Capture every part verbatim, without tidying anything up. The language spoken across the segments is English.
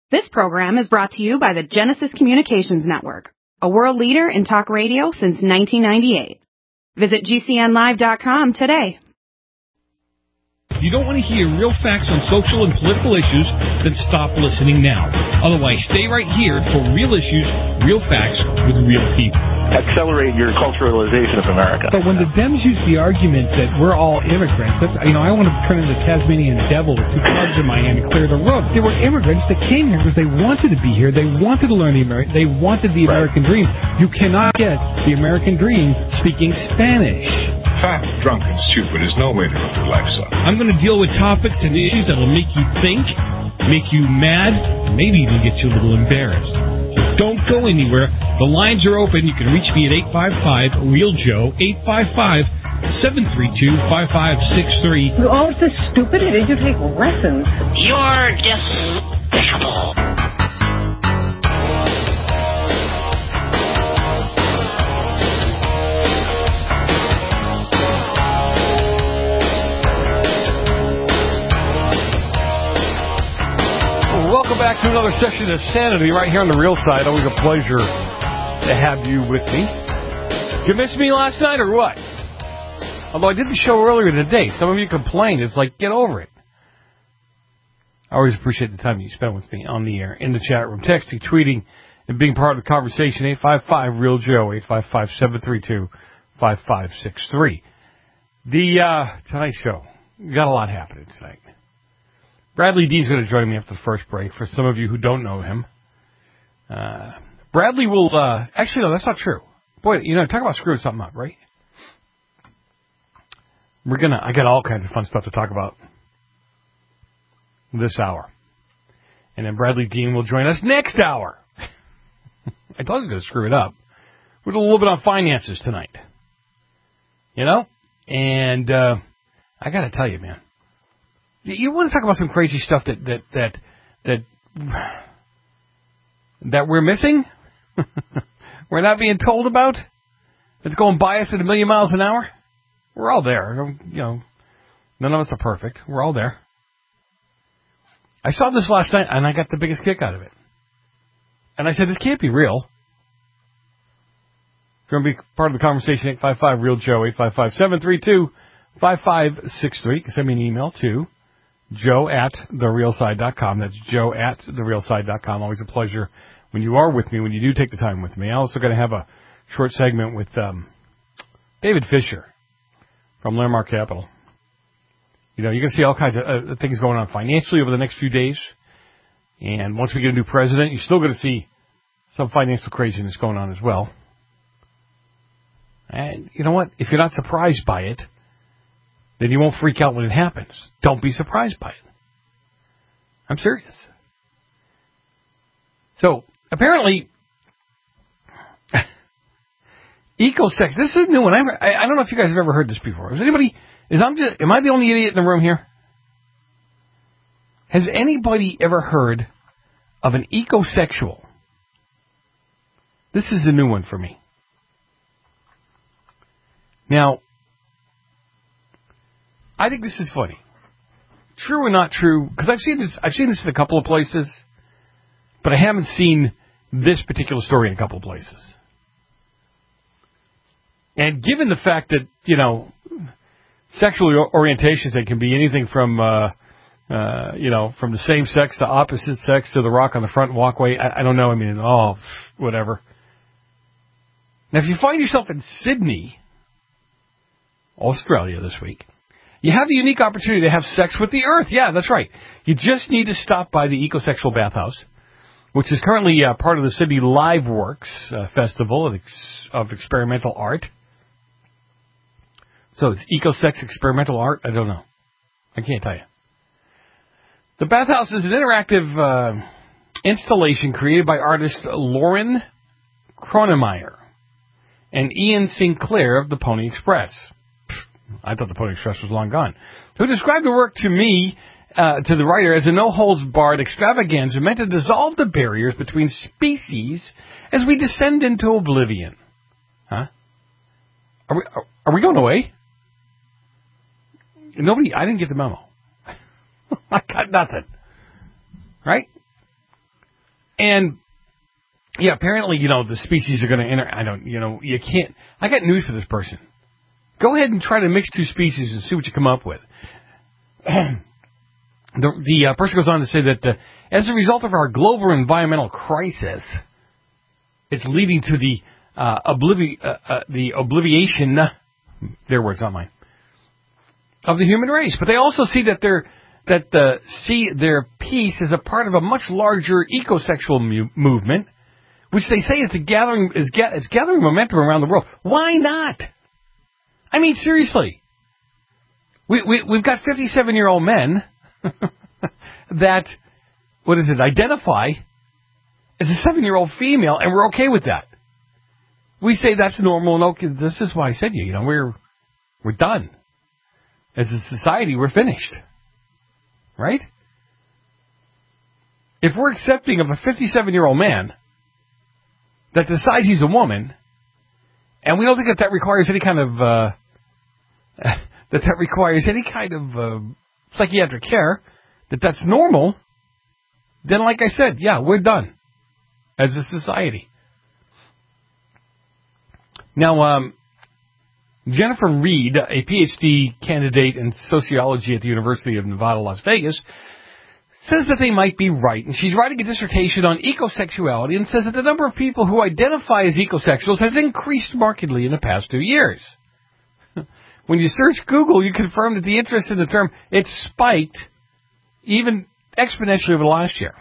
This program is brought to you by the Genesis Communications Network, a world leader in talk radio since nineteen ninety-eight. Visit G C N live dot com today. You don't want to hear real facts on social and political issues? Then stop listening now. Otherwise, stay right here for real issues, real facts with real people. Accelerate your culturalization of America. But when the Dems use the argument that we're all immigrants, that's, you know, I want to turn into the Tasmanian devil with two clubs in my hand and clear the road. They were immigrants that came here because they wanted to be here. They wanted to learn the American. They wanted the American right. dream. You cannot get the American dream speaking Spanish. Fat, drunk, and stupid is no way to live your life, son. I'm going to deal with topics and issues that will make you think, make you mad, maybe even get you a little embarrassed. So don't go anywhere. The lines are open. You can reach me at eight five five, real Joe, eight five five, seven three two, five five six three. You're all so stupid. Did you take lessons? You're despicable. Welcome back to another session of Sanity right here on the Real Side. Always a pleasure to have you with me. You missed me last night or what? Although I did the show earlier today. Some of you complained. It's like, get over it. I always appreciate the time you spend with me on the air, in the chat room, texting, tweeting, and being part of the conversation. eight five five, real Joe, eight five five, seven three two, five five six three. The uh, Tonight Show. We got a lot happening tonight. Bradley D's going to join me after the first break. For some of you who don't know him, uh, Bradley will. Uh, actually, no, that's not true. Boy, you know, talk about screwing something up, right? We're gonna. I got all kinds of fun stuff to talk about this hour, and then Bradley Dean will join us next hour. I told you to screw it up. We're doing a little bit on finances tonight, you know, and uh, I got to tell you, man. You want to talk about some crazy stuff that that that that that we're missing? We're not being told about? It's going by us at a million miles an hour? We're all there. You know, none of us are perfect. We're all there. I saw this last night, and I got the biggest kick out of it. And I said, this can't be real. If you're going to be part of the conversation, eight five five, real Joe, eight five five, seven three two, five five six three. You can send me an email, too. Joe at the real side dot com. That's Joe at the real side dot com. Always a pleasure when you are with me, when you do take the time with me. I'm also going to have a short segment with um, David Fisher from Landmark Capital. You know, you're going to see all kinds of uh, things going on financially over the next few days. And once we get a new president, you're still going to see some financial craziness going on as well. And you know what? If you're not surprised by it, then you won't freak out when it happens. Don't be surprised by it. I'm serious. So, apparently, eco-sex, this is a new one. I, I don't know if you guys have ever heard this before. Is anybody, is I'm just, am I the only idiot in the room here? Has anybody ever heard of an ecosexual? This is a new one for me. Now, I think this is funny. True or not true? Because I've seen this. I've seen this in a couple of places, but I haven't seen this particular story in a couple of places. And given the fact that you know, sexual orientations, they can be anything from uh, uh, you know, from the same sex to opposite sex to the rock on the front walkway. I, I don't know. I mean, oh, whatever. Now, if you find yourself in Sydney, Australia this week, you have the unique opportunity to have sex with the earth. Yeah, that's right. You just need to stop by the Ecosexual Bathhouse, which is currently uh, part of the Sydney LiveWorks uh, Festival of, ex- of Experimental Art. So it's Ecosex Experimental Art? I don't know. I can't tell you. The Bathhouse is an interactive uh, installation created by artist Lauren Cronemeyer and Ian Sinclair of the Pony Express. I thought the Pony Express was long gone. Who described the work to me, uh, to the writer, as a no-holds-barred extravaganza meant to dissolve the barriers between species as we descend into oblivion. Huh? Are we, are, are we going away? Nobody, I didn't get the memo. I got nothing. Right? And, yeah, apparently, you know, the species are going to enter. I don't, you know, you can't. I got news for this person. Go ahead and try to mix two species and see what you come up with. the the uh, person goes on to say that uh, as a result of our global environmental crisis, it's leading to the uh, oblivi- uh, uh, the obliviation, their words, not mine, of the human race. But they also see that they're that the see their peace is a part of a much larger ecosexual mu- movement, which they say is a gathering is ga- it's gathering momentum around the world. Why not? I mean, seriously. We, we we've got fifty-seven-year-old men that, what is it, identify as a seven-year-old female, and we're okay with that. We say that's normal, and okay. This is why I said you, you know, we're we're done. As a society, we're finished. Right? If we're accepting of a fifty-seven-year-old man that decides he's a woman, and we don't think that that requires any kind of uh, that that requires any kind of uh, psychiatric care, that that's normal, then, like I said, yeah, we're done as a society. Now, um, Jennifer Reed, a P H D candidate in sociology at the University of Nevada, Las Vegas, says that they might be right. And she's writing a dissertation on ecosexuality and says that the number of people who identify as ecosexuals has increased markedly in the past two years. When you search Google, you confirm that the interest in the term, it's spiked even exponentially over the last year.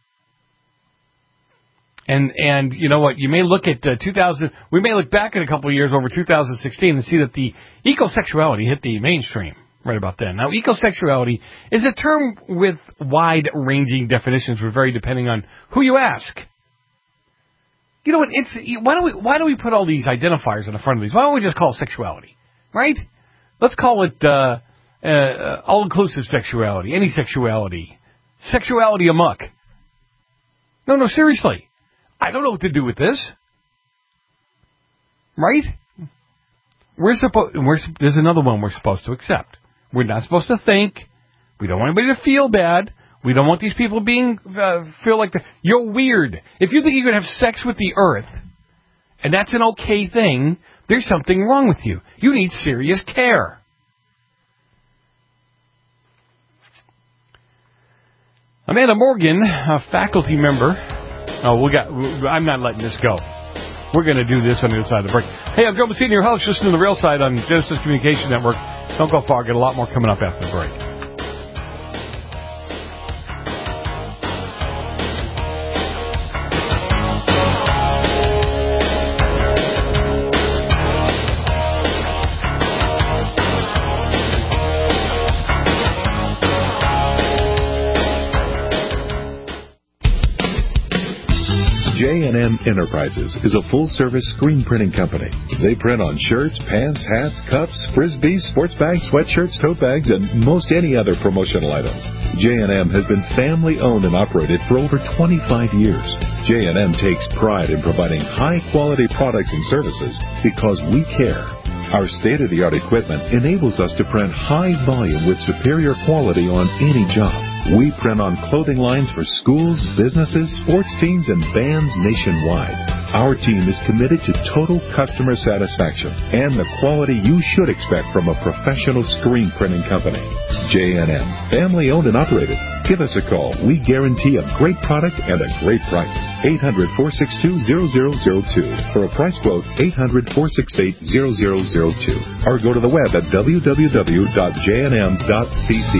And, and you know what, you may look at uh, two thousand, we may look back at a couple of years over two thousand sixteen and see that the ecosexuality hit the mainstream right about then. Now, ecosexuality is a term with wide-ranging definitions, which vary depending on who you ask. You know what, it's, why don't we, why do we put all these identifiers on the front of these? Why don't we just call it sexuality, right? Let's call it uh, uh, all-inclusive sexuality, any sexuality, sexuality amok. No, no, seriously. I don't know what to do with this. Right? We're supposed. We're, there's another one we're supposed to accept. We're not supposed to think. We don't want anybody to feel bad. We don't want these people being uh, feel like the, you're weird. If you think you can have sex with the earth, and that's an okay thing, there's something wrong with you. You need serious care. Amanda Morgan, a faculty member. Oh, we got. I'm not letting this go. We're going to do this on the other side of the break. Hey, I'm Joe Messina, your host, listening to The Real Side on Genesis Communication Network. Don't go far. Get a lot more coming up after the break. J and M Enterprises is a full-service screen printing company. They print on shirts, pants, hats, cups, frisbees, sports bags, sweatshirts, tote bags, and most any other promotional items. J and M has been family-owned and operated for over twenty-five years. J and M takes pride in providing high-quality products and services because we care. Our state-of-the-art equipment enables us to print high volume with superior quality on any job. We print on clothing lines for schools, businesses, sports teams, and bands nationwide. Our team is committed to total customer satisfaction and the quality you should expect from a professional screen printing company. J and M, family owned and operated. Give us a call. We guarantee a great product and a great price. eight hundred, four six two, zero zero zero two. For a price quote, eight hundred, four six eight, zero zero zero two. Or go to the web at w w w dot j n m dot c c.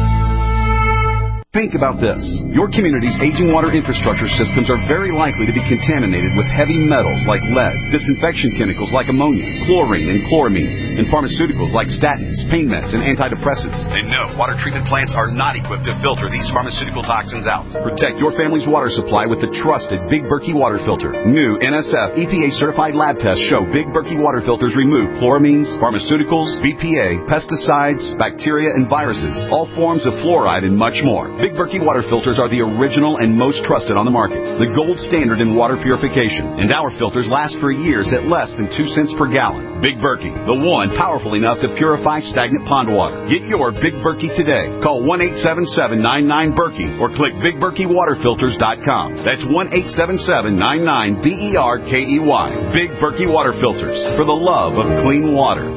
Think about this. Your community's aging water infrastructure systems are very likely to be contaminated with heavy metals like lead, disinfection chemicals like ammonia, chlorine and chloramines, and pharmaceuticals like statins, pain meds, and antidepressants. And no, water treatment plants are not equipped to filter these pharmaceutical toxins out. Protect your family's water supply with the trusted Big Berkey water filter. New N S F E P A-certified lab tests show Big Berkey water filters remove chloramines, pharmaceuticals, B P A, pesticides, bacteria, and viruses, all forms of fluoride, and much more. Big Berkey water filters are the original and most trusted on the market, the gold standard in water purification, and our filters last for years at less than two cents per gallon. Big Berkey, the one powerful enough to purify stagnant pond water. Get your Big Berkey today. Call one eight seven seven, nine nine, Berkey or click big berkey water filters dot com. That's one eight seven seven, nine nine, B E R K E Y. Big Berkey Water Filters, for the love of clean water.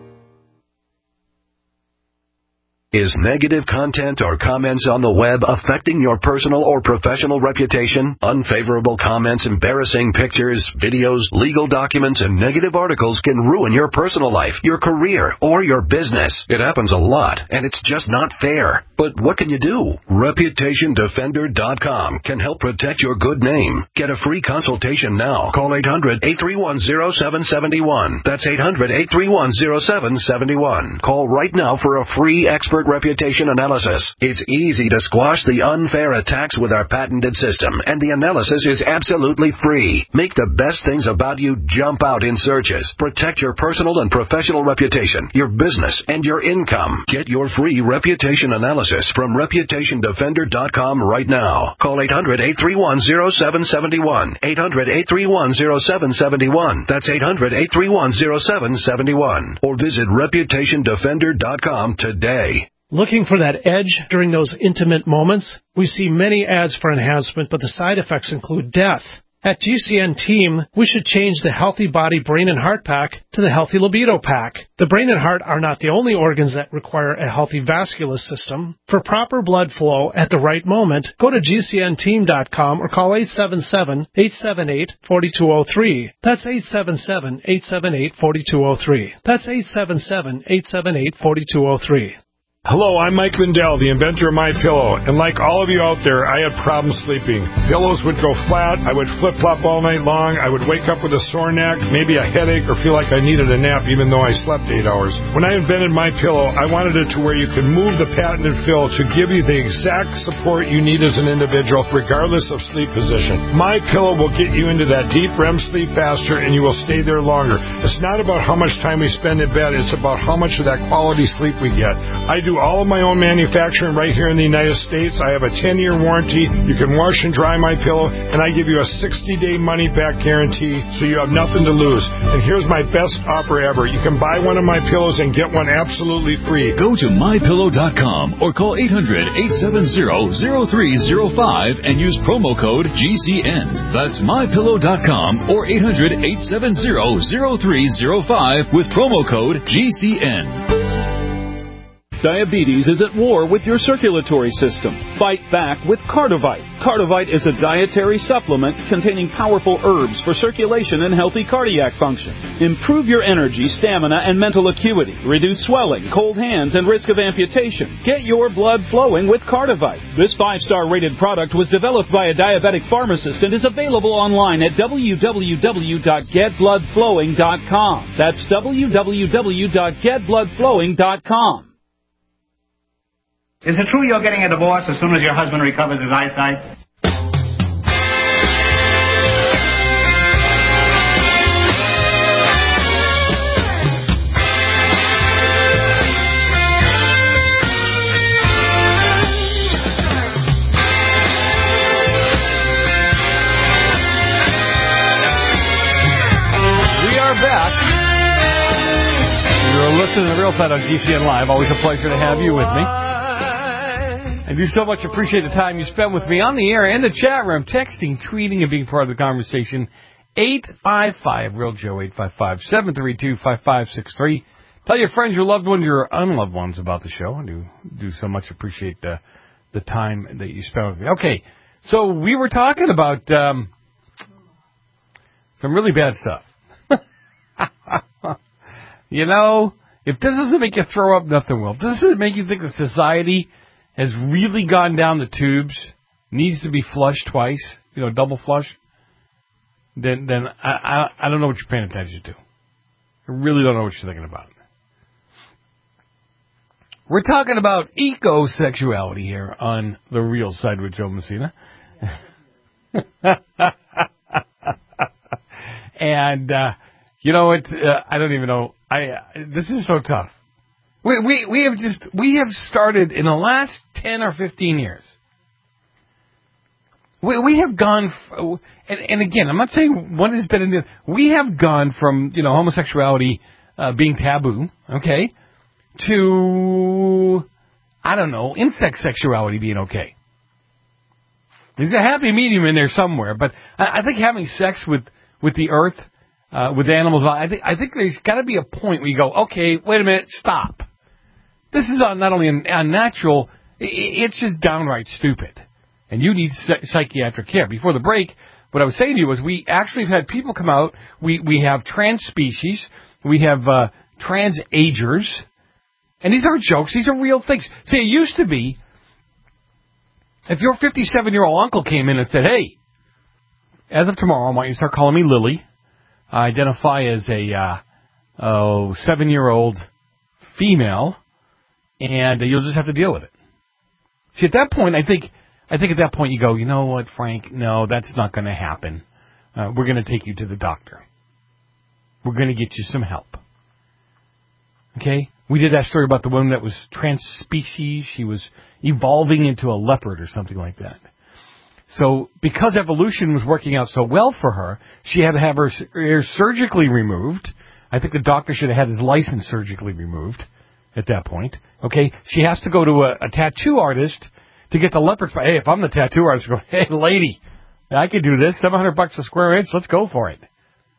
Is negative content or comments on the web affecting your personal or professional reputation? Unfavorable comments, embarrassing pictures, videos, legal documents, and negative articles can ruin your personal life, your career, or your business. It happens a lot, and it's just not fair. But what can you do? Reputation Defender dot com can help protect your good name. Get a free consultation now. Call eight hundred, eight three one, zero seven seven one. That's eight hundred, eight three one, zero seven seven one. Call right now for a free expert reputation analysis. It's easy to squash the unfair attacks with our patented system, and the analysis is absolutely free. Make the best things about you jump out in searches. Protect your personal and professional reputation, your business, and your income. Get your free reputation analysis from Reputation Defender dot com right now. Call eight hundred, eight three one, zero seven seven one. eight hundred, eight three one, zero seven seven one. That's eight hundred, eight three one, zero seven seven one. Or visit Reputation Defender dot com today. Looking for that edge during those intimate moments? We see many ads for enhancement, but the side effects include death. At G C N Team, we should change the Healthy Body Brain and Heart Pack to the Healthy Libido Pack. The brain and heart are not the only organs that require a healthy vascular system. For proper blood flow at the right moment, go to G C N team dot com or call eight seven seven, eight seven eight, four two zero three. That's eight seven seven, eight seven eight, four two zero three. That's eight seven seven, eight seven eight, four two zero three. Hello, I'm Mike Lindell, the inventor of MyPillow, and like all of you out there, I had problems sleeping. Pillows would go flat, I would flip-flop all night long, I would wake up with a sore neck, maybe a headache, or feel like I needed a nap even though I slept eight hours. When I invented MyPillow, I wanted it to where you could move the patented fill to give you the exact support you need as an individual, regardless of sleep position. MyPillow will get you into that deep R E M sleep faster, and you will stay there longer. It's not about how much time we spend in bed, it's about how much of that quality sleep we get. I do all of my own manufacturing right here in the United States. I have a ten-year warranty. You can wash and dry my pillow, and I give you a sixty-day money-back guarantee, so you have nothing to lose. And here's my best offer ever. You can buy one of my pillows and get one absolutely free. Go to my pillow dot com or call eight hundred, eight seven zero, zero three zero five and use promo code G C N. That's my pillow dot com or eight hundred, eight seven zero, zero three zero five with promo code G C N. Diabetes is at war with your circulatory system. Fight back with Cardivite. Cardivite is a dietary supplement containing powerful herbs for circulation and healthy cardiac function. Improve your energy, stamina, and mental acuity. Reduce swelling, cold hands, and risk of amputation. Get your blood flowing with Cardivite. This five-star rated product was developed by a diabetic pharmacist and is available online at w w w dot get blood flowing dot com. That's w w w dot get blood flowing dot com. Is it true you're getting a divorce as soon as your husband recovers his eyesight? We are back. You're listening to The Real Side on G C N Live. Always a pleasure to have you with me. I do so much appreciate the time you spend with me on the air and the chat room, texting, tweeting, and being part of the conversation. eight five five, Real Joe, eight five five, seven three two, five five six three. Tell your friends, your loved ones, your unloved ones about the show. I do, do so much appreciate the, the time that you spend with me. Okay, so we were talking about um, some really bad stuff. You know, if this doesn't make you throw up, nothing will. If this doesn't make you think that society has really gone down the tubes, needs to be flushed twice, you know, double flush, then then I, I I don't know what you're paying attention to. I really don't know what you're thinking about. We're talking about ecosexuality here on The Real Side with Joe Messina. And, uh, you know, it, uh, I don't even know. I uh, this is so tough. We, we, we have just, we have started in the last ten or fifteen years. We, we have gone, f- and, and again, I'm not saying one is better than the other. We have gone from, you know, homosexuality uh, being taboo, okay, to, I don't know, insect sexuality being okay. There's a happy medium in there somewhere, but I, I think having sex with, with the earth, uh, with animals, I think, I think there's got to be a point where you go, okay, wait a minute, stop. This is not only unnatural, it's just downright stupid. And you need psychiatric care. Before the break, what I was saying to you was we actually have had people come out. We we have trans species. We have uh, trans agers. And these aren't jokes. These are real things. See, it used to be, if your fifty-seven-year-old uncle came in and said, hey, as of tomorrow, I want you to start calling me Lily. I identify as a uh, oh, seven-year-old female, and you'll just have to deal with it. See, at that point, I think... I think at that point you go, you know what, Frank? No, that's not going to happen. Uh, we're going to take you to the doctor. We're going to get you some help. Okay? We did that story about the woman that was trans-species. She was evolving into a leopard or something like that. So because evolution was working out so well for her, she had to have her ear surgically removed. I think the doctor should have had his license surgically removed at that point. Okay? She has to go to a, a tattoo artist to get the leopard. Hey, if I'm the tattoo artist, I go, hey, lady, I can do this. seven hundred bucks a square inch. Let's go for it.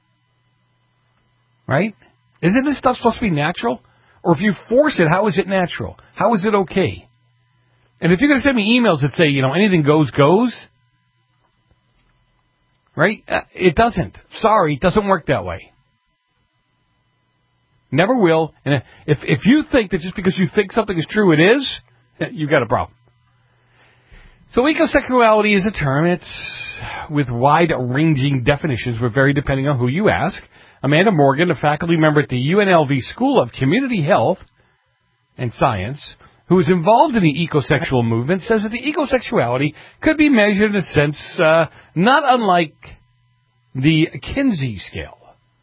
Right? Isn't this stuff supposed to be natural? Or if you force it, how is it natural? How is it okay? And if you're going to send me emails that say, you know, anything goes, goes, right? Uh, it doesn't. Sorry, it doesn't work that way. Never will. And if if you think that just because you think something is true, it is, you've got a problem. So ecosexuality is a term. It's with wide-ranging definitions, but very depending on who you ask. Amanda Morgan, a faculty member at the U N L V School of Community Health and Science, who is involved in the ecosexual movement, says that the ecosexuality could be measured in a sense uh, not unlike the Kinsey scale.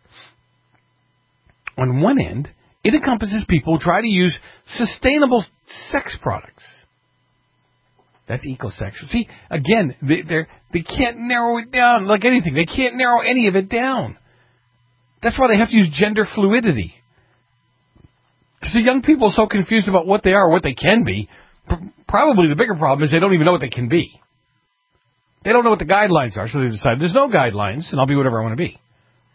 On one end, it encompasses people who try to use sustainable sex products. That's ecosexual. See, again, they they're, they can't narrow it down like anything. They can't narrow any of it down. That's why they have to use gender fluidity. So young people are so confused about what they are or what they can be. Probably the bigger problem is they don't even know what they can be. They don't know what the guidelines are, so they decide there's no guidelines, and I'll be whatever I want to be.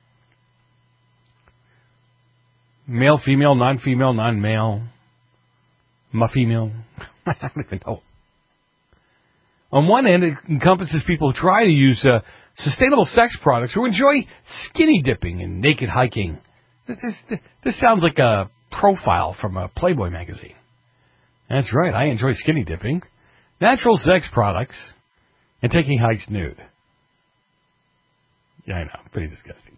Male, female, non-female, non-male, ma-female. I don't even know. On one end, it encompasses people who try to use uh, sustainable sex products who enjoy skinny dipping and naked hiking. This, this, this sounds like a profile from a Playboy magazine. That's right, I enjoy skinny dipping, natural sex products, and taking hikes nude. Yeah, I know, pretty disgusting.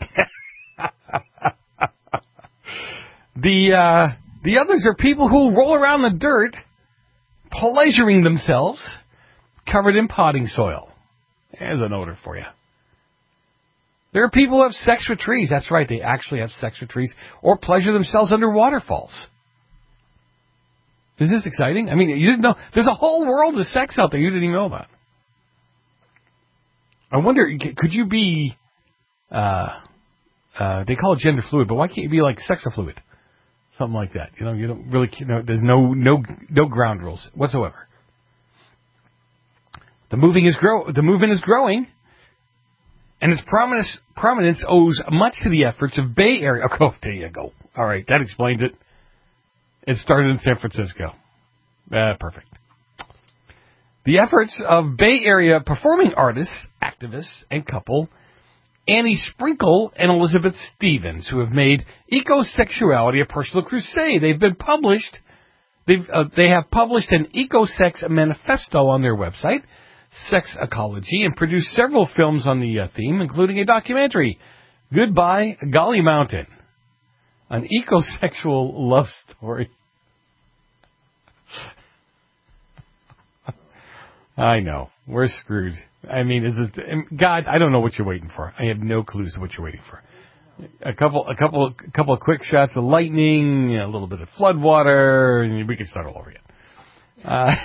the uh, the others are people who roll around the dirt, pleasuring themselves, covered in potting soil. There's an odor for you. There are people who have sex with trees. That's right, they actually have sex with trees or pleasure themselves under waterfalls. Is this exciting? I mean, you didn't know. There's a whole world of sex out there you didn't even know about. I wonder, could you be, uh, uh, they call it gender fluid, but why can't you be like sexafluid? Something like that. You know, you don't really, you know, there's no, no, no ground rules whatsoever. The moving is grow. The movement is growing, and its prominence prominence owes much to the efforts of Bay Area. Oh, there you go. All right, that explains it. It started in San Francisco. Uh, perfect. The efforts of Bay Area performing artists, activists, and couple Annie Sprinkle and Elizabeth Stevens, who have made ecosexuality a personal crusade. They've been published. They've uh, they have published an ecosex manifesto on their website, Sex Ecology, and produced several films on the uh, theme, including a documentary, Goodbye Golly Mountain, an ecosexual love story. I know. We're screwed. I mean, is it, God, I don't know what you're waiting for. I have no clues to what you're waiting for. A couple, a couple, a couple of quick shots of lightning, a little bit of flood water, and we can start all over again. Uh,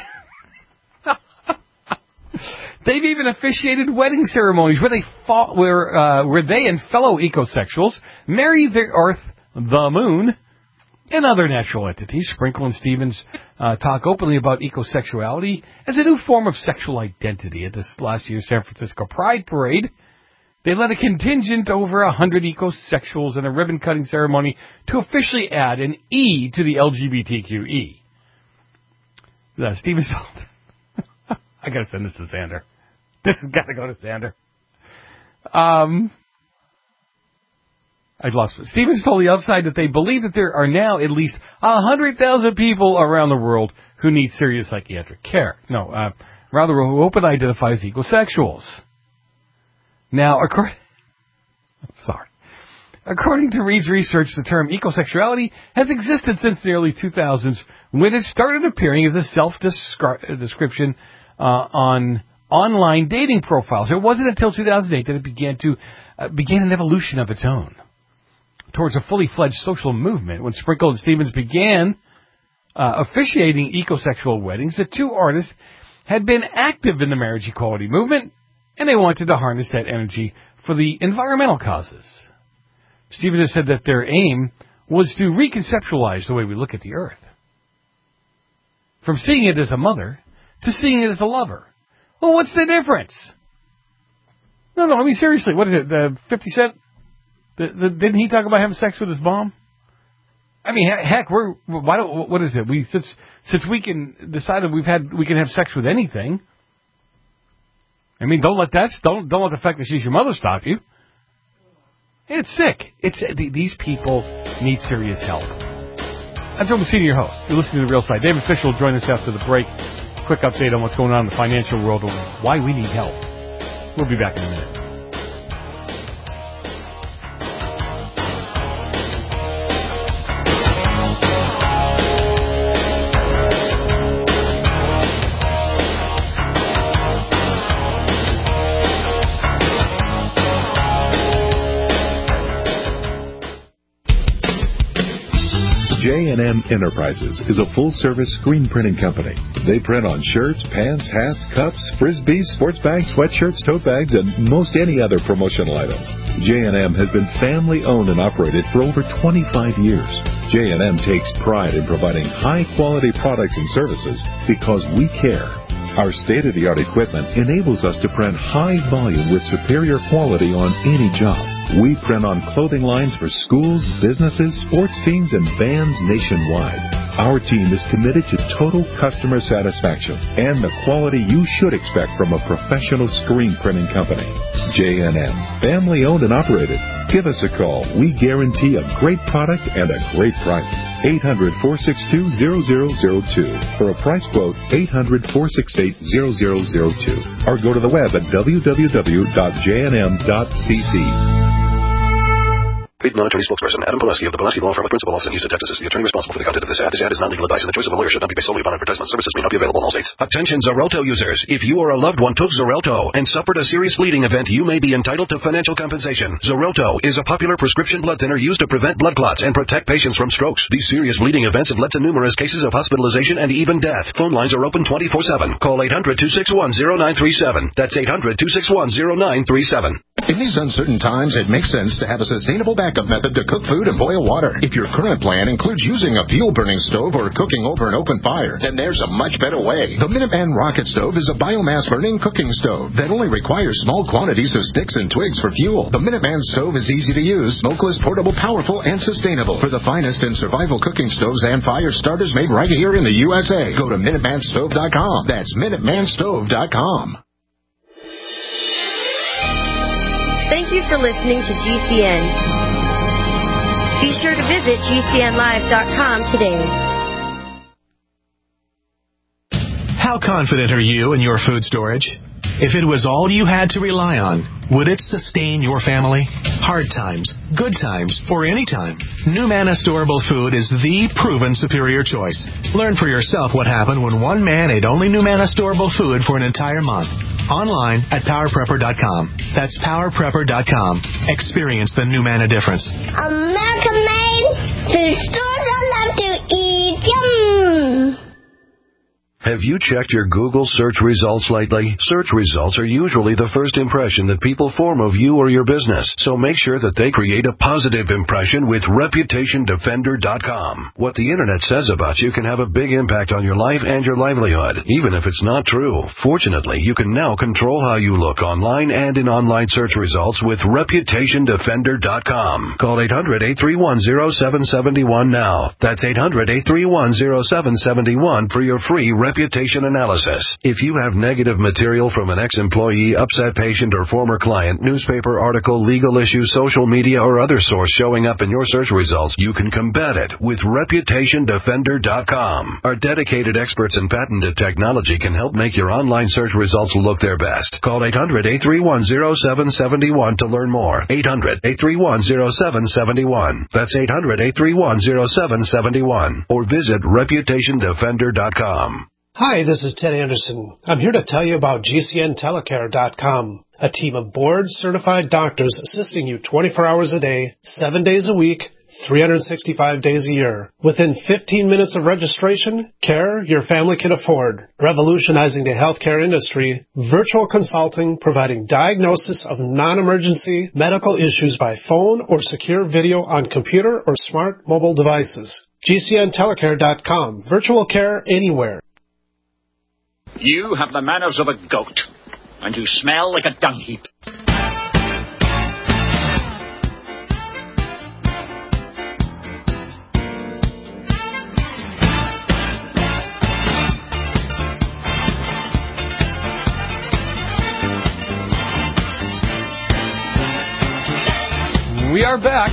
they've even officiated wedding ceremonies where they fought, where uh, where they and fellow ecosexuals marry the Earth, the Moon, and other natural entities. Sprinkle and Stevens uh, talk openly about ecosexuality as a new form of sexual identity at this last year's San Francisco Pride Parade. They led a contingent over a hundred ecosexuals in a ribbon-cutting ceremony to officially add an E to the L G B T Q E. Uh, Stevens told... I gotta send this to Xander. This has got to go to Xander. Um, I lost it. Stevens told the outside that they believe that there are now at least one hundred thousand people around the world who need serious psychiatric care. No, uh, rather who open identify as ecosexuals. Now, according, sorry. According to Reed's research, the term ecosexuality has existed since the early two thousands when it started appearing as a self-description uh, on online dating profiles. It wasn't until two thousand eight that it began to uh, began an evolution of its own towards a fully fledged social movement. When Sprinkle and Stevens began uh, officiating ecosexual weddings, the two artists had been active in the marriage equality movement, and they wanted to harness that energy for the environmental causes. Stevens has said that their aim was to reconceptualize the way we look at the Earth. From seeing it as a mother to seeing it as a lover. Well, what's the difference? No, no, I mean, seriously, what is it, the fifty Cent? The, the, didn't he talk about having sex with his mom? I mean, heck, we're, why don't, what is it? We, since, since we can decide that we've had, we can have sex with anything. I mean, don't let that, don't, don't let the fact that she's your mother stop you. It's sick. It's, these people need serious help. I'm Joe Messina, your host. You're listening to The Real Side. David Fisher will join us after the break. Quick update on what's going on in the financial world and why we need help. We'll be back in a minute. J and M Enterprises is a full-service screen printing company. They print on shirts, pants, hats, cups, frisbees, sports bags, sweatshirts, tote bags, and most any other promotional items. J and M has been family-owned and operated for over twenty-five years. J and M takes pride in providing high-quality products and services because we care. Our state-of-the-art equipment enables us to print high volume with superior quality on any job. We print on clothing lines for schools, businesses, sports teams, and bands nationwide. Our team is committed to total customer satisfaction and the quality you should expect from a professional screen printing company. J and M, family-owned and operated. Give us a call. We guarantee a great product and a great price. eight hundred, four six two, zero zero zero two. For a price quote, eight hundred, four six eight, zero zero zero two. Or go to the web at w w w dot j n m dot c c. Paid non-attorney spokesperson Adam Pileski of the Pileski Law Firm with principal office in Houston, Texas is the attorney responsible for the content of this ad. This ad is not legal advice and the choice of a lawyer should not be based solely upon advertisement. Services may not be available in all states. Attention Xarelto users. If you or a loved one took Xarelto and suffered a serious bleeding event, you may be entitled to financial compensation. Xarelto is a popular prescription blood thinner used to prevent blood clots and protect patients from strokes. These serious bleeding events have led to numerous cases of hospitalization and even death. Phone lines are open twenty-four seven. Call eight hundred, two six one, zero nine three seven. That's eight hundred, two six one, zero nine three seven. In these uncertain times, it makes sense to have a sustainable backup method to cook food and boil water. If your current plan includes using a fuel-burning stove or cooking over an open fire, then there's a much better way. The Minuteman Rocket Stove is a biomass-burning cooking stove that only requires small quantities of sticks and twigs for fuel. The Minuteman Stove is easy to use, smokeless, portable, powerful, and sustainable. For the finest in survival cooking stoves and fire starters made right here in the U S A, go to Minuteman Stove dot com. That's Minuteman Stove dot com. Thank you for listening to G C N. Be sure to visit G C N live dot com today. How confident are you in your food storage? If it was all you had to rely on, would it sustain your family? Hard times, good times, or any time, NuManna Storable Food is the proven superior choice. Learn for yourself what happened when one man ate only NuManna Storable Food for an entire month. Online at power prepper dot com. That's power prepper dot com. Experience the Numanna difference. American made food stores I love to eat. Yum! Have you checked your Google search results lately? Search results are usually the first impression that people form of you or your business, so make sure that they create a positive impression with reputation defender dot com. What the Internet says about you can have a big impact on your life and your livelihood, even if it's not true. Fortunately, you can now control how you look online and in online search results with reputation defender dot com. Call eight hundred, eight three one, zero seven seven one now. That's eight hundred, eight three one, zero seven seven one for your free reputation analysis. If you have negative material from an ex-employee, upset patient, or former client, newspaper article, legal issue, social media, or other source showing up in your search results, you can combat it with reputation defender dot com. Our dedicated experts in patented technology can help make your online search results look their best. Call eight hundred, eight three one, zero seven seven one to learn more. eight hundred, eight three one, zero seven seven one. That's eight hundred, eight three one, zero seven seven one. Or visit reputation defender dot com. Hi, this is Ted Anderson. I'm here to tell you about G C N telecare dot com, a team of board-certified doctors assisting you twenty-four hours a day, seven days a week, three hundred sixty-five days a year. Within fifteen minutes of registration, care your family can afford. Revolutionizing the healthcare industry, virtual consulting providing diagnosis of non-emergency medical issues by phone or secure video on computer or smart mobile devices. G C N telecare dot com. Virtual care anywhere. You have the manners of a goat, and you smell like a dung heap. We are back.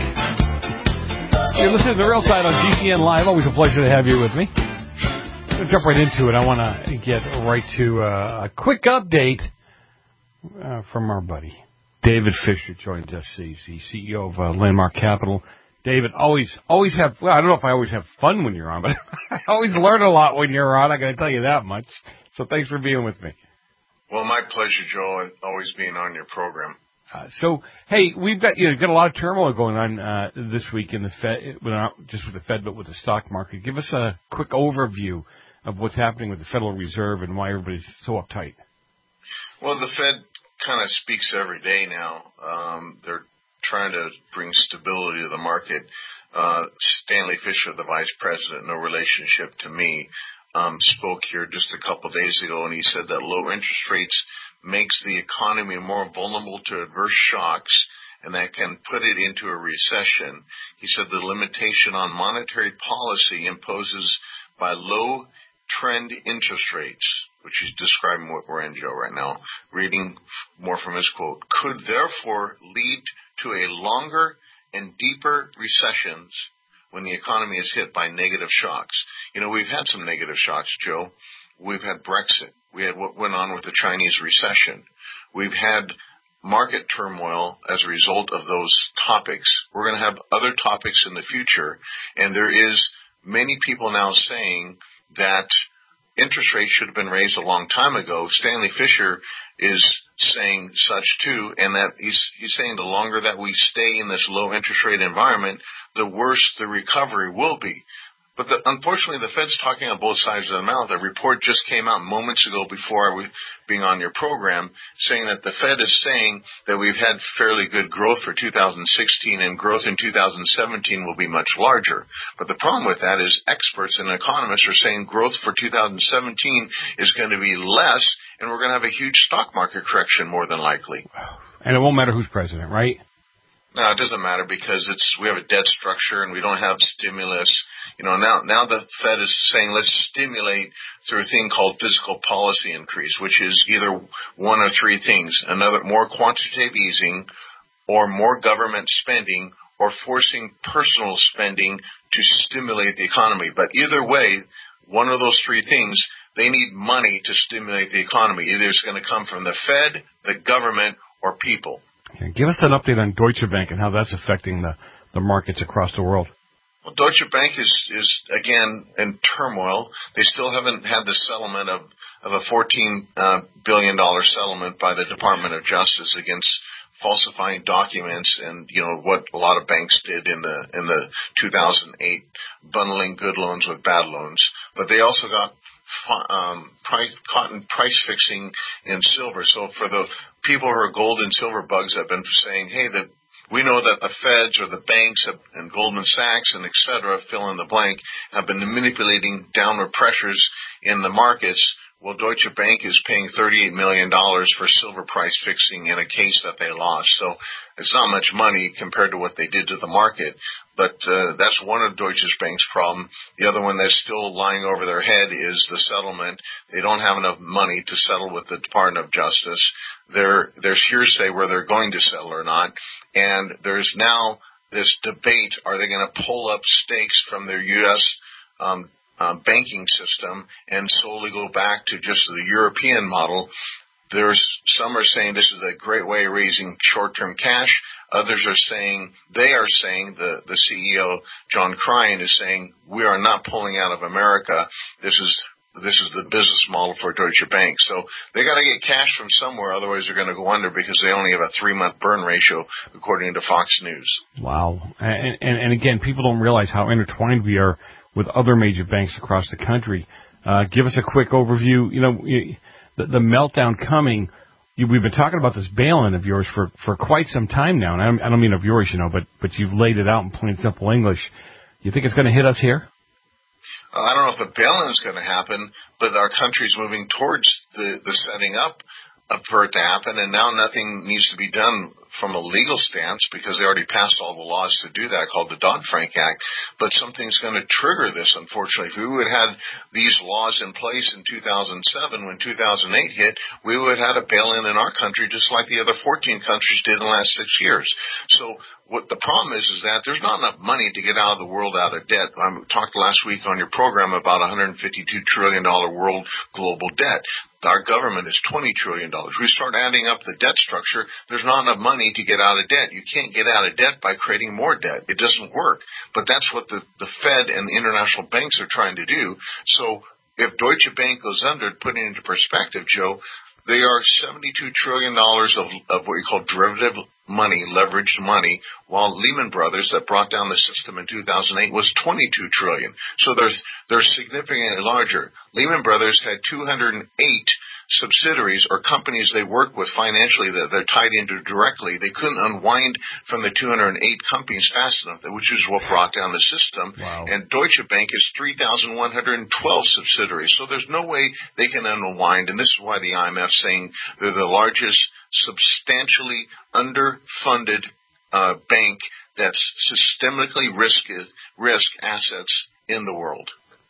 You're listening to The Real Side on G C N Live. Always a pleasure to have you with me. I'm going to jump right into it. I want to get right to uh, a quick update uh, from our buddy. David Fisher joins us. He's the C E O of uh, Landmark Capital. David, always always have, well, I don't know if I always have fun when you're on, but I always learn a lot when you're on. I got to tell you that much. So thanks for being with me. Well, my pleasure, Joe, always being on your program. Uh, so, hey, we've got you know, got a lot of turmoil going on uh, this week in the Fed, well, not just with the Fed, but with the stock market. Give us a quick overview of what's happening with the Federal Reserve and why everybody's so uptight. Well, the Fed kind of speaks every day now. Um, they're trying to bring stability to the market. Uh, Stanley Fischer, the vice president, no relationship to me, um, spoke here just a couple days ago, and he said that low interest rates makes the economy more vulnerable to adverse shocks, and that can put it into a recession. He said the limitation on monetary policy imposes by low trend interest rates, which he's describing what we're in, Joe, right now, reading more from his quote, could therefore lead to a longer and deeper recessions when the economy is hit by negative shocks. You know, we've had some negative shocks, Joe. We've had Brexit. We had what went on with the Chinese recession. We've had market turmoil as a result of those topics. We're going to have other topics in the future, and there is many people now saying that interest rates should have been raised a long time ago. Stanley Fischer is saying such too, and that he's he's saying the longer that we stay in this low interest rate environment, the worse the recovery will be. But the, unfortunately, the Fed's talking on both sides of the mouth. A report just came out moments ago before I was being on your program saying that the Fed is saying that we've had fairly good growth for two thousand sixteen and growth in two thousand seventeen will be much larger. But the problem with that is experts and economists are saying growth for two thousand seventeen is going to be less, and we're going to have a huge stock market correction more than likely. And it won't matter who's president, right? No, it doesn't matter because it's we have a debt structure and we don't have stimulus. You know, now now the Fed is saying let's stimulate through a thing called fiscal policy increase, which is either one or three things: another more quantitative easing, or more government spending, or forcing personal spending to stimulate the economy. But either way, one of those three things, they need money to stimulate the economy. Either it's going to come from the Fed, the government, or people. Okay, give us an update on Deutsche Bank and how that's affecting the, the markets across the world. Well, Deutsche Bank is, is, again, in turmoil. They still haven't had the settlement of of a fourteen uh, billion dollars settlement by the Department of Justice against falsifying documents and, you know, what a lot of banks did in the in the two thousand eight, bundling good loans with bad loans. But they also got um, price, caught in price fixing in silver. So for the people who are gold and silver bugs have been saying, hey, that we know that the Feds or the banks have, and Goldman Sachs and et cetera, fill in the blank, have been manipulating downward pressures in the markets. Well, Deutsche Bank is paying thirty-eight million dollars for silver price fixing in a case that they lost. So it's not much money compared to what they did to the market. But uh, that's one of Deutsche Bank's problem. The other one that's still lying over their head is the settlement. They don't have enough money to settle with the Department of Justice. There, there's hearsay where they're going to settle or not. And there's now this debate, are they going to pull up stakes from their U S um Uh, banking system and solely go back to just the European model. There's some are saying this is a great way of raising short-term cash. Others are saying, they are saying, the, the C E O, John Crine, is saying, we are not pulling out of America. This is this is the business model for Deutsche Bank. So they got to get cash from somewhere, otherwise they're going to go under because they only have a three-month burn ratio, according to Fox News. Wow. And, and, and again, people don't realize how intertwined we are with other major banks across the country. Uh, give us a quick overview. You know, the, the meltdown coming, you, we've been talking about this bail-in of yours for, for quite some time now. And I don't, I don't mean of yours, you know, but, but you've laid it out in plain simple English. You think it's going to hit us here? Uh, I don't know if the bail-in is going to happen, but our country's moving towards the, the setting up uh, for it to happen, and now nothing needs to be done from a legal stance because they already passed all the laws to do that, called the Dodd-Frank Act. But something's going to trigger this, unfortunately. If we would have had these laws in place in two thousand seven, when two thousand eight hit, we would have had a bail-in in our country just like the other fourteen countries did in the last six years. So what the problem is is that there's not enough money to get out of the world out of debt. I talked last week on your program about one hundred fifty-two trillion dollars world global debt. Our government is twenty trillion dollars. We start adding up the debt structure, there's not enough money to get out of debt. You can't get out of debt by creating more debt. It doesn't work. But that's what the, the Fed and the international banks are trying to do. So if Deutsche Bank goes under, putting it into perspective, Joe, they are seventy-two trillion dollars of, of what you call derivative money, leveraged money, while Lehman Brothers, that brought down the system in two thousand eight, was twenty-two trillion dollars. So there's, they're significantly larger. Lehman Brothers had two hundred eight subsidiaries or companies they work with financially that they're tied into directly. They couldn't unwind from the two hundred eight companies fast enough, which is what brought down the system. Wow. And Deutsche Bank is three thousand one hundred twelve subsidiaries. So there's no way they can unwind. And this is why the I M F is saying they're the largest substantially underfunded uh, bank that's systemically risk, risk assets in the world.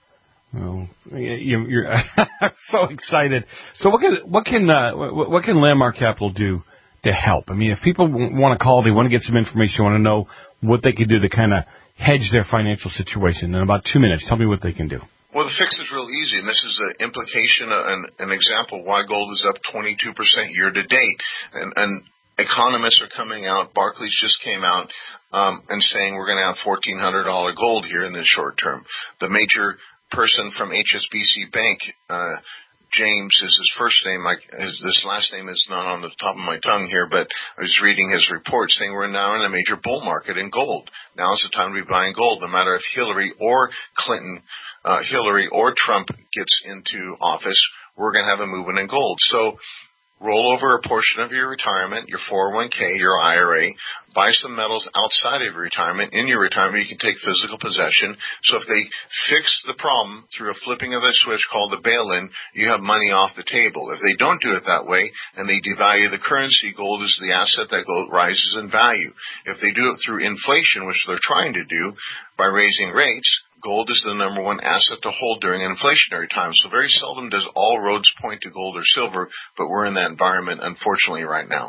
Well, you, you're so excited. So, what can what can uh, what, what can Landmark Capital do to help? I mean, if people want to call, they want to get some information, want to know what they can do to kind of hedge their financial situation. In about two minutes, tell me what they can do. Well, the fix is real easy, and this is an implication, an, an example why gold is up twenty-two percent year to date, and, and economists are coming out. Barclays just came out um, and saying we're going to have fourteen hundred dollars gold here in the short term. The major person from H S B C Bank, uh, James is his first name. I, his, this last name is not on the top of my tongue here, but I was reading his report saying we're now in a major bull market in gold. Now is the time to be buying gold, no matter if Hillary or Clinton, uh, Hillary or Trump gets into office, we're going to have a movement in gold. So roll over a portion of your retirement, your four oh one k, your I R A, buy some metals outside of your retirement. In your retirement, you can take physical possession. So if they fix the problem through a flipping of a switch called the bail-in, you have money off the table. If they don't do it that way and they devalue the currency, gold is the asset that gold rises in value. If they do it through inflation, which they're trying to do by raising rates, gold is the number one asset to hold during an inflationary time. So very seldom does all roads point to gold or silver, but we're in that environment, unfortunately, right now.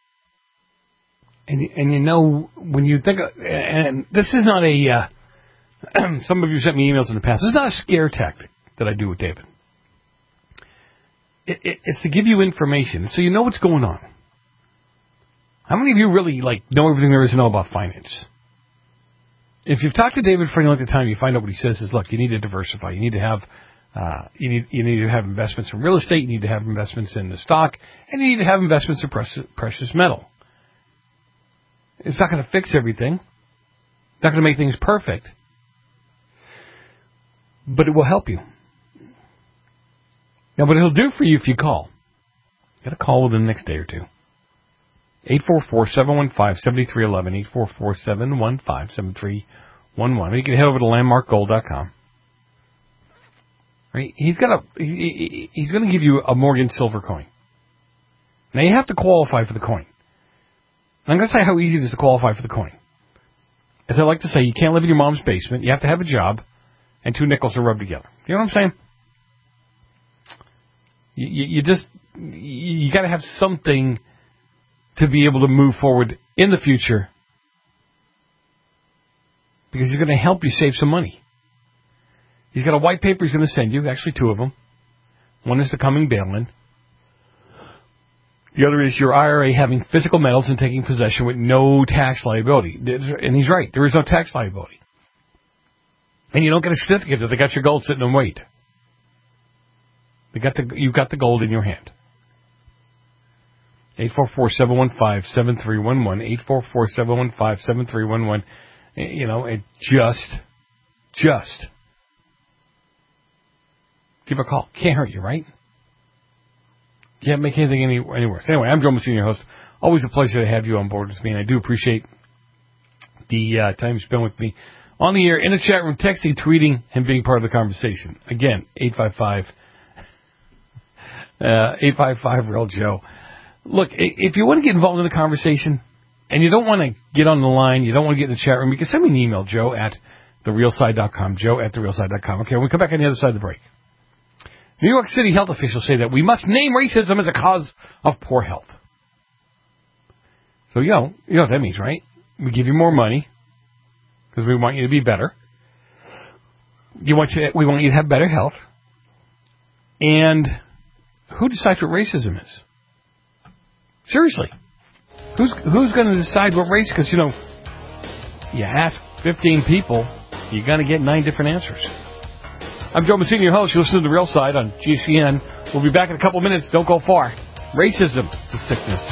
And, and you know, when you think, of, and this is not a, uh, some of you sent me emails in the past, this is not a scare tactic that I do with David. It, it, it's to give you information so you know what's going on. How many of you really, like, know everything there is to know about finance? If you've talked to David for any length of time, you find out what he says is, look, you need to diversify. You need to have Uh, you need you need to have investments in real estate. You need to have investments in the stock, and you need to have investments in precious, precious metal. It's not going to fix everything. It's not going to make things perfect, but it will help you. Now, what it'll do for you if you call, get a call within the next day or two. eight four four, seven one five, seven three one one, eight four four, seven one five, seven three one one. Or you can head over to landmark gold dot com. Right? He's got a he, he's going to give you a Morgan silver coin. Now you have to qualify for the coin. And I'm going to tell you how easy it is to qualify for the coin. As I like to say, you can't live in your mom's basement. You have to have a job, and two nickels are rubbed together. You know what I'm saying? You, you, you just you, you got to have something to be able to move forward in the future, because he's going to help you save some money. He's got a white paper he's going to send you, actually two of them. One is the coming bail-in. The other is your I R A having physical metals and taking possession with no tax liability. And he's right, there is no tax liability. And you don't get a certificate that they got your gold sitting in wait. They got the, you've got the gold in your hand. eight four four, seven one five, seven three one one, eight four four, seven one five, seven three one one. You know, it just, just give a call. Can't hurt you, right? Can't make anything any, any worse. Anyway, I'm Joe Messina, your host. Always a pleasure to have you on board with me, and I do appreciate the uh, time you spend with me on the air, in the chat room, texting, tweeting, and being part of the conversation. Again, eight five five, eight five five, real Joe. Look, if you want to get involved in the conversation and you don't want to get on the line, you don't want to get in the chat room, you can send me an email, joe at the real side dot com, joe at the real side dot com. Okay, when we come back on the other side of the break. New York City health officials say that we must name racism as a cause of poor health. So, you know, you know what that means, right? We give you more money because we want you to be better. You want you, we want you to have better health. And who decides what racism is? Seriously. Who's who's going to decide what race? Because, you know, you ask fifteen people, you're going to get nine different answers. I'm Joe Messina, your host. You listen to The Real Side on G C N. We'll be back in a couple minutes. Don't go far. Racism is a sickness.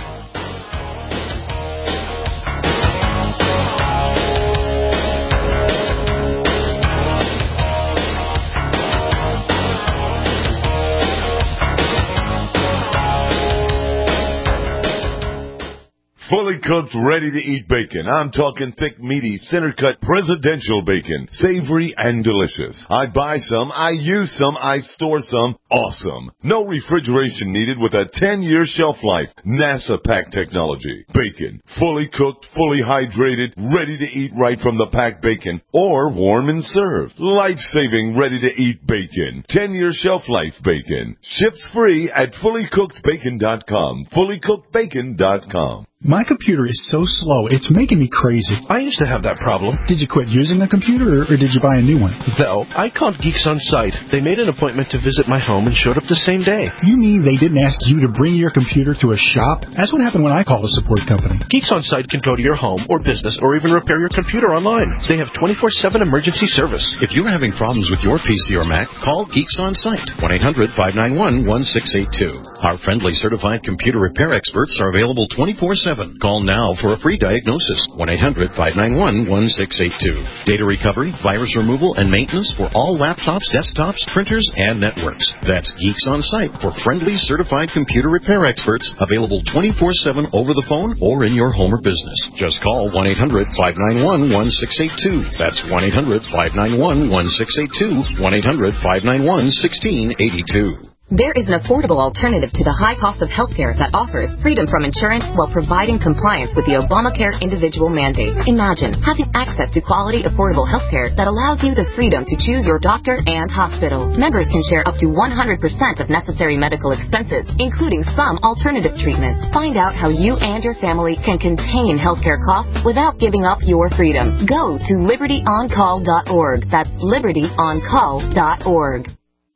Fully cooked, ready-to-eat bacon. I'm talking thick, meaty, center-cut presidential bacon. Savory and delicious. I buy some, I use some, I store some. Awesome. No refrigeration needed with a ten-year shelf life. NASA pack technology. Bacon. Fully cooked, fully hydrated, ready to eat right from the packed bacon. Or warm and served. Life-saving, ready-to-eat bacon. ten-year shelf life bacon. Ships free at fully cooked bacon dot com. fully cooked bacon dot com. My computer is so slow, it's making me crazy. I used to have that problem. Did you quit using the computer, or, or did you buy a new one? No, I called Geeks On Site. They made an appointment to visit my home and showed up the same day. You mean they didn't ask you to bring your computer to a shop? That's what happened when I called a support company. Geeks On Site can go to your home or business or even repair your computer online. They have twenty-four seven emergency service. If you're having problems with your P C or Mac, call Geeks On Site, one eight hundred, five nine one, one six eight two. Our friendly certified computer repair experts are available twenty-four seven. Call now for a free diagnosis, one eight hundred, five nine one, one six eight two. Data recovery, virus removal, and maintenance for all laptops, desktops, printers, and networks. That's Geeks On Site for friendly certified computer repair experts, available twenty-four seven over the phone or in your home or business. Just call one eight hundred, five nine one, one six eight two. That's one eight hundred, five nine one, one six eight two, one eight hundred, five nine one, one six eight two. There is an affordable alternative to the high cost of healthcare that offers freedom from insurance while providing compliance with the Obamacare individual mandate. Imagine having access to quality, affordable healthcare that allows you the freedom to choose your doctor and hospital. Members can share up to one hundred percent of necessary medical expenses, including some alternative treatments. Find out how you and your family can contain healthcare costs without giving up your freedom. Go to liberty on call dot org. That's liberty on call dot org.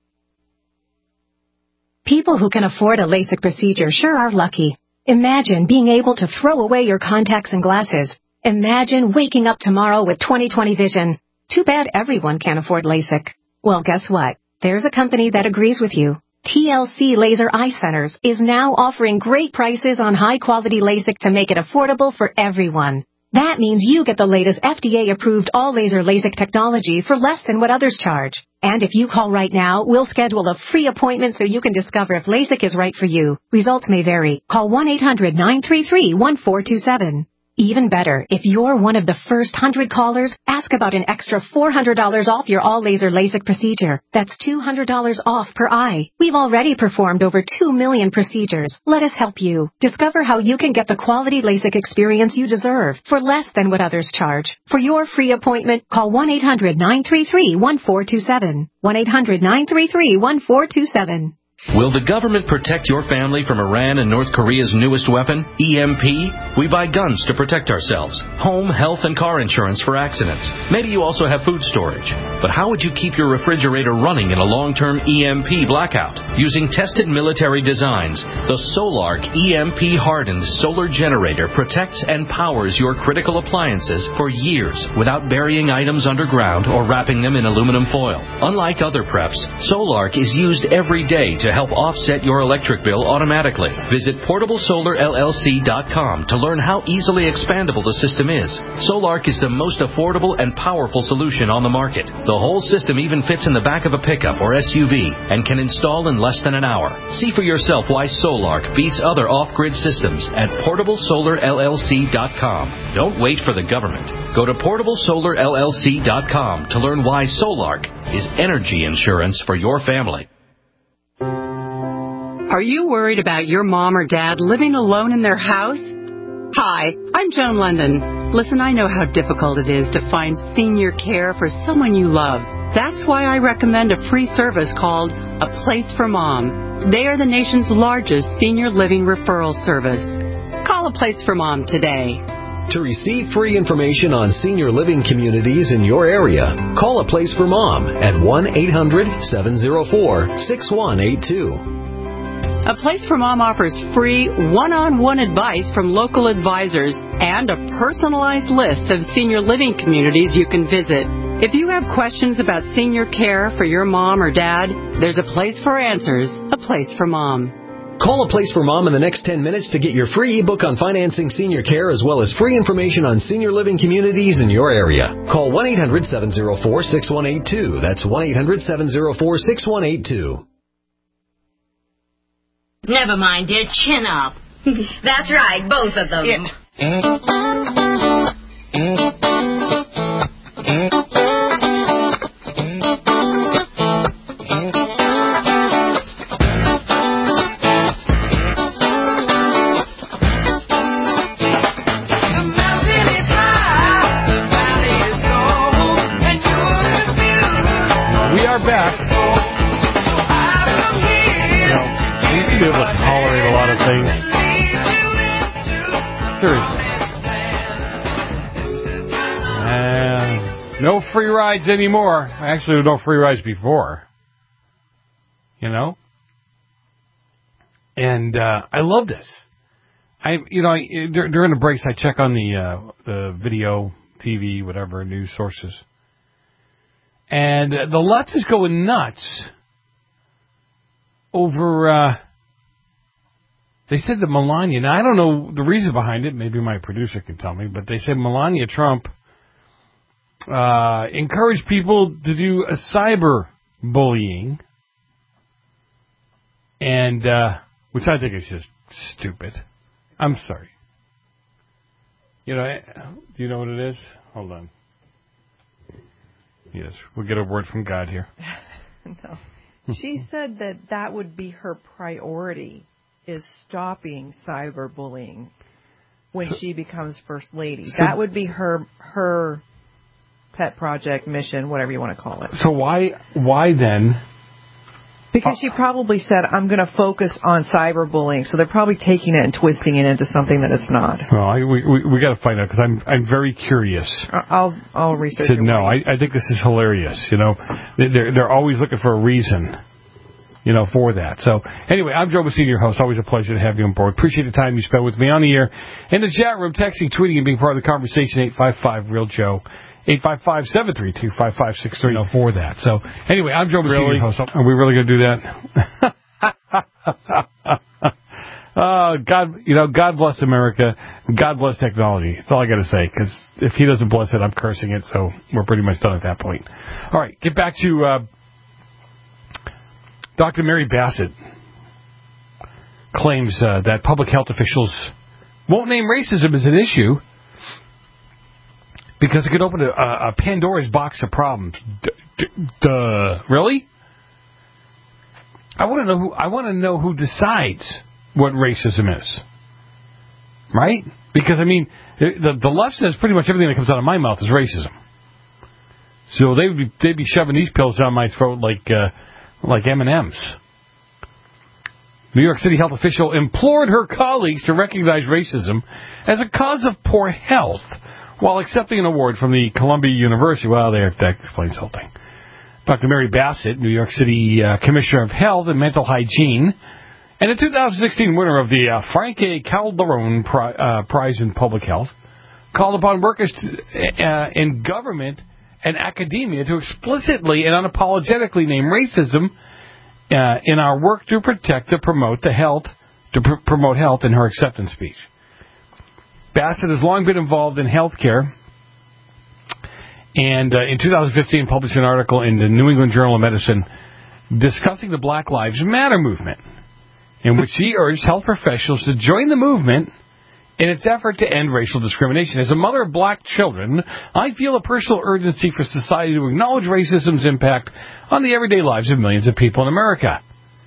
People who can afford a LASIK procedure sure are lucky. Imagine being able to throw away your contacts and glasses. Imagine waking up tomorrow with twenty twenty vision. Too bad everyone can't afford LASIK. Well, guess what? There's a company that agrees with you. T L C Laser Eye Centers is now offering great prices on high-quality LASIK to make it affordable for everyone. That means you get the latest F D A-approved all-laser LASIK technology for less than what others charge. And if you call right now, we'll schedule a free appointment so you can discover if LASIK is right for you. Results may vary. Call one eight hundred nine three three one four two seven. Even better, if you're one of the first one hundred callers, ask about an extra four hundred dollars off your all-laser LASIK procedure. That's two hundred dollars off per eye. We've already performed over two million procedures. Let us help you. Discover how you can get the quality LASIK experience you deserve for less than what others charge. For your free appointment, call one eight hundred nine three three one four two seven. one eight hundred nine three three one four two seven. Will the government protect your family from Iran and North Korea's newest weapon, E M P? We buy guns to protect ourselves, home, health, and car insurance for accidents. Maybe you also have food storage. But how would you keep your refrigerator running in a long-term E M P blackout? Using tested military designs, the Solark E M P-hardened solar generator protects and powers your critical appliances for years without burying items underground or wrapping them in aluminum foil. Unlike other preps, Solark is used every day to help offset your electric bill automatically. Visit portable solar L L C dot com to learn how easily expandable the system is. Solark is the most affordable and powerful solution on the market. The whole system even fits in the back of a pickup or S U V and can install in less than an hour. See for yourself why Solark beats other off-grid systems at portable solar L L C dot com. Don't wait for the government. Go to portable solar L L C dot com to learn why Solark is energy insurance for your family. Are you worried about your mom or dad living alone in their house? Hi, I'm Joan London. Listen, I know how difficult it is to find senior care for someone you love. That's why I recommend a free service called A Place for Mom. They are the nation's largest senior living referral service. Call A Place for Mom today. To receive free information on senior living communities in your area, call A Place for Mom at one eight hundred seven oh four six one eight two. A Place for Mom offers free one-on-one advice from local advisors and a personalized list of senior living communities you can visit. If you have questions about senior care for your mom or dad, there's a place for answers, A Place for Mom. Call A Place for Mom in the next ten minutes to get your free ebook on financing senior care as well as free information on senior living communities in your area. Call one eight hundred seven oh four six one eight two. That's one eight hundred seven oh four six one eight two. Never mind, dear. Chin up. That's right, both of them. We are back. Be able to tolerate a lot of things. Seriously. Uh, no free rides anymore. Actually, no free rides before. You know? And uh, I love this. I, you know, I, during the breaks, I check on the uh, the video, T V, whatever, news sources. And uh, the left is going nuts over... Uh, They said that Melania, now I don't know the reason behind it, maybe my producer can tell me, but they said Melania Trump uh, encouraged people to do a cyber bullying, and uh, which I think is just stupid. I'm sorry. You know, do you know what it is? Hold on. Yes, we'll get a word from God here. No. She said that that would be her priority, is stopping cyberbullying when she becomes First Lady. So, that would be her her pet project, mission, whatever you want to call it. So why why then? Because she probably said, I'm going to focus on cyberbullying. So they're probably taking it and twisting it into something that it's not. Well, I, we we, we got to find out because I'm I'm very curious. I'll I'll research it. No, I I think this is hilarious. You know, they're they're always looking for a reason you know, for that. So, anyway, I'm Joe Messina, your host. Always a pleasure to have you on board. Appreciate the time you spent with me on the air. In the chat room, texting, tweeting, and being part of the conversation, eight five five, real Joe. eight five five, seven three two, five five six three you know, for that. So, anyway, I'm Joe Messina, your host. Are we really going to do that? uh, God, you know, God bless America. God bless technology. That's all I got to say, because if he doesn't bless it, I'm cursing it, so we're pretty much done at that point. All right, get back to uh, Doctor Mary Bassett claims uh, that public health officials won't name racism as an issue because it could open a, a Pandora's box of problems. D- d- duh. Really? I want to know who. I want to know who decides what racism is. Right? Because I mean, the the left says pretty much everything that comes out of my mouth is racism. So they would be they'd be shoving these pills down my throat like uh, like M and M's. New York City health official implored her colleagues to recognize racism as a cause of poor health while accepting an award from the Columbia University. Well, there, that explains the whole thing. Doctor Mary Bassett, New York City uh, Commissioner of Health and Mental Hygiene, and the two thousand sixteen winner of the uh, Frank A. Calderon Pri- uh, Prize in Public Health, called upon workers to, uh, in government and academia to explicitly and unapologetically name racism uh, in our work to protect and promote the health, to pr- promote health in her acceptance speech. Bassett has long been involved in healthcare, and uh, in two thousand fifteen published an article in the New England Journal of Medicine discussing the Black Lives Matter movement, in which she urged health professionals to join the movement in its effort to end racial discrimination. As a mother of black children, I feel a personal urgency for society to acknowledge racism's impact on the everyday lives of millions of people in America.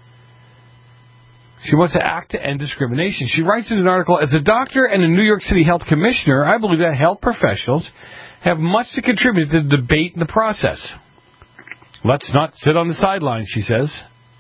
She wants to act to end discrimination. She writes in an article, as a doctor and a New York City health commissioner, I believe that health professionals have much to contribute to the debate and the process. Let's not sit on the sidelines, she says.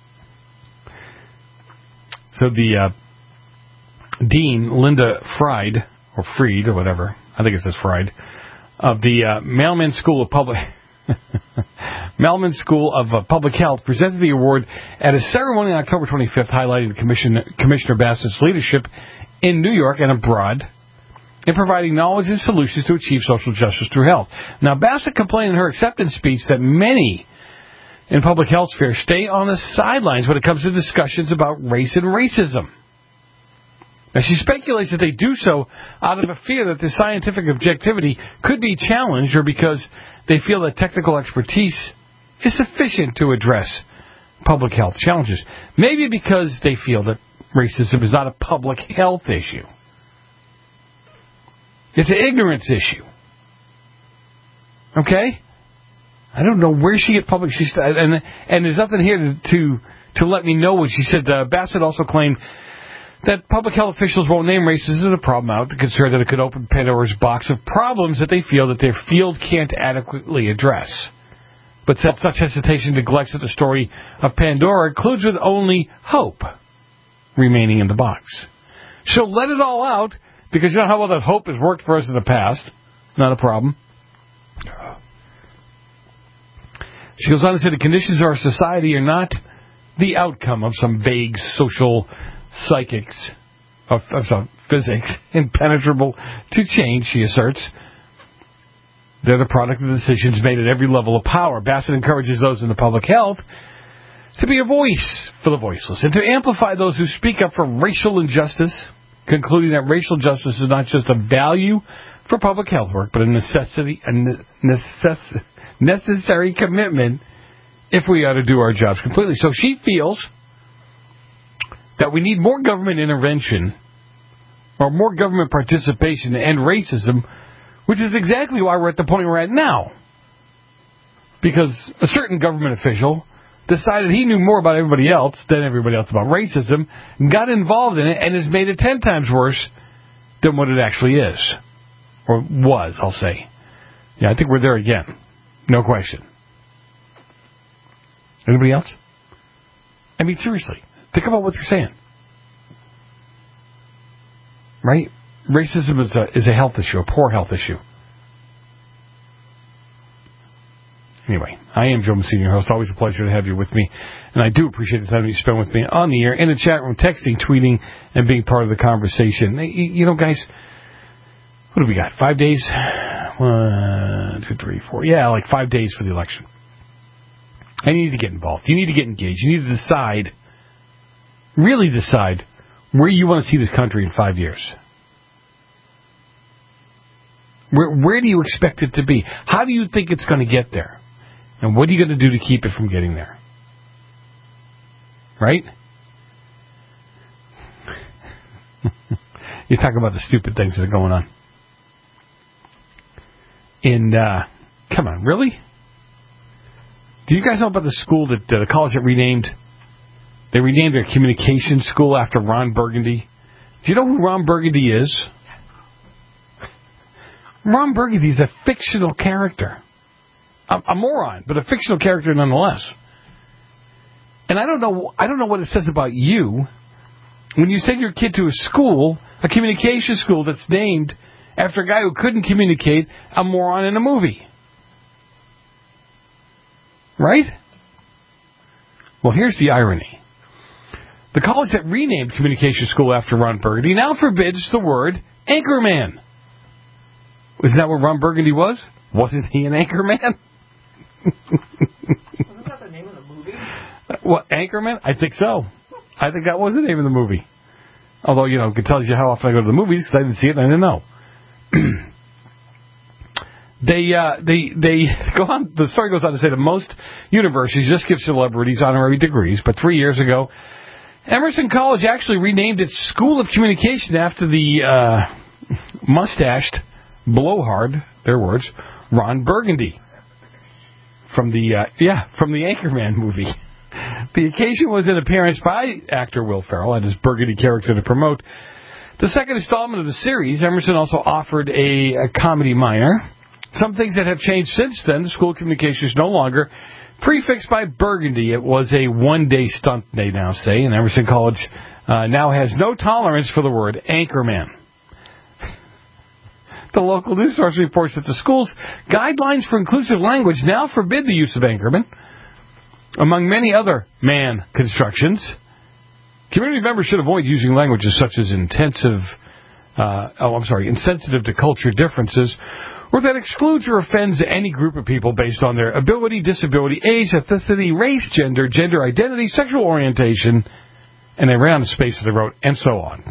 So the uh, Dean, Linda Fried, or Fried, or whatever, I think it says Fried, of the uh, Mailman School of Public Mailman School of uh, Public Health presented the award at a ceremony on October twenty-fifth, highlighting Commissioner, Commissioner Bassett's leadership in New York and abroad in providing knowledge and solutions to achieve social justice through health. Now, Bassett complained in her acceptance speech that many in public health sphere stay on the sidelines when it comes to discussions about race and racism. Now, she speculates that they do so out of a fear that their scientific objectivity could be challenged, or because they feel that technical expertise is sufficient to address public health challenges. Maybe because they feel that racism is not a public health issue. It's an ignorance issue. Okay? I don't know where she get public. She and and there's nothing here to to, to let me know what she said. Uh, Bassett also claimed that public health officials won't name racism as a problem out, the concern that it could open Pandora's box of problems that they feel that their field can't adequately address. But such hesitation neglects that the story of Pandora includes with only hope remaining in the box. So let it all out, because you know how well that hope has worked for us in the past. Not a problem. She goes on to say the conditions of our society are not the outcome of some vague social psychics, of, of some physics, impenetrable to change, she asserts. They're the product of decisions made at every level of power. Bassett encourages those in the public health to be a voice for the voiceless and to amplify those who speak up for racial injustice, concluding that racial justice is not just a value for public health work, but a necessity, a necess- necessary commitment if we are to do our jobs completely. So she feels that we need more government intervention or more government participation to end racism, which is exactly why we're at the point we're at now. Because a certain government official decided he knew more about everybody else than everybody else about racism, got involved in it, and has made it ten times worse than what it actually is. Or was, I'll say. Yeah, I think we're there again. No question. Anybody else? I mean, seriously, think about what you're saying. Right? Racism is a, is a health issue, a poor health issue. Anyway, I am Joe Messina, your host. Always a pleasure to have you with me. And I do appreciate the time that you spend with me on the air, in the chat room, texting, tweeting, and being part of the conversation. You know, guys, what do we got? Five days? One, two, three, four. Yeah, like five days for the election. And you need to get involved. You need to get engaged. You need to decide, really decide, where you want to see this country in five years. Where, where do you expect it to be? How do you think it's going to get there? And what are you going to do to keep it from getting there? Right? You're talking about the stupid things that are going on. And, uh, come on, really? Do you guys know about the school that, uh, the college that renamed, they renamed their communications school after Ron Burgundy? Do you know who Ron Burgundy is? Ron Burgundy is a fictional character. A, a moron, but a fictional character nonetheless. And I don't know, I don't know what it says about you when you send your kid to a school, a communication school that's named after a guy who couldn't communicate, a moron in a movie. Right? Well, here's the irony. The college that renamed communication school after Ron Burgundy now forbids the word anchorman. Isn't that what Ron Burgundy was? Wasn't he an anchorman? Wasn't that the name of the movie? What, Anchorman? I think so. I think that was the name of the movie. Although, you know, it tells you how often I go to the movies because I didn't see it and I didn't know. they, uh, they, they go on. The story goes on to say that most universities just give celebrities honorary degrees, but three years ago, Emerson College actually renamed its School of Communication after the uh, mustached blowhard, their words, Ron Burgundy from the uh, yeah from the Anchorman movie. The occasion was an appearance by actor Will Ferrell and his Burgundy character to promote the second installment of the series. Emerson also offered a, a comedy minor. Some things that have changed since then. The School of Communication is no longer prefixed by Burgundy. It was a one-day stunt, they now say, and Emerson College uh, now has no tolerance for the word anchorman. The local news source reports that the school's guidelines for inclusive language now forbid the use of anchorman. Among many other man constructions, community members should avoid using languages such as intensive, uh, oh, I'm sorry, insensitive to culture differences, or that excludes or offends any group of people based on their ability, disability, age, ethnicity, race, gender, gender identity, sexual orientation, and they ran out of space as they wrote, and so on.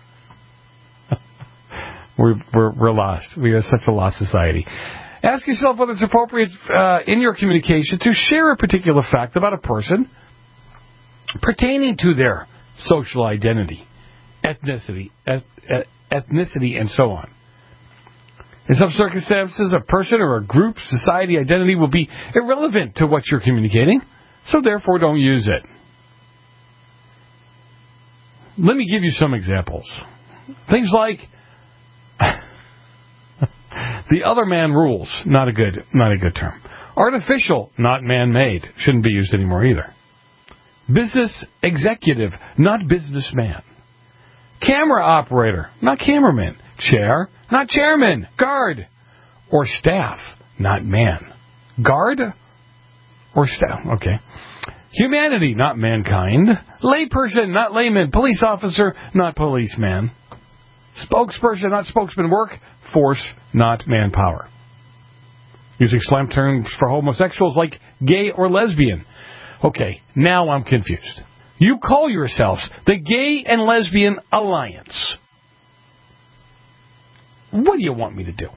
we're, we're, we're lost. We are such a lost society. Ask yourself whether it's appropriate uh, in your communication to share a particular fact about a person pertaining to their social identity, ethnicity, eth- ethnicity, and so on. In some circumstances, a person or a group, society, identity will be irrelevant to what you're communicating, so therefore don't use it. Let me give you some examples. Things like the other man rules, not a good, not a good term. Artificial, not man-made, shouldn't be used anymore either. Business executive, not businessman. Camera operator, not cameraman. Chair, not chairman. Guard, or staff, not man. Guard, or staff, okay. Humanity, not mankind. Layperson, not layman. Police officer, not policeman. Spokesperson, not spokesman. Workforce, not manpower. Using slang terms for homosexuals like gay or lesbian. Okay, now I'm confused. You call yourselves the Gay and Lesbian Alliance. What do you want me to do?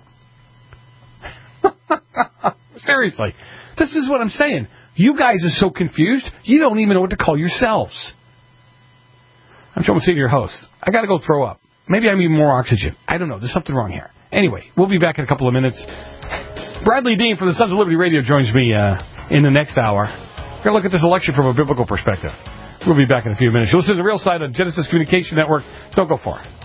Seriously, this is what I'm saying. You guys are so confused, you don't even know what to call yourselves. I'm Joe Messina, your host. I got to go throw up. Maybe I need more oxygen. I don't know. There's something wrong here. Anyway, we'll be back in a couple of minutes. Bradley Dean from the Sons of Liberty Radio joins me uh, in the next hour. We're going to look at this election from a biblical perspective. We'll be back in a few minutes. You'll listen to The Real Side on Genesis Communication Network. Don't go far.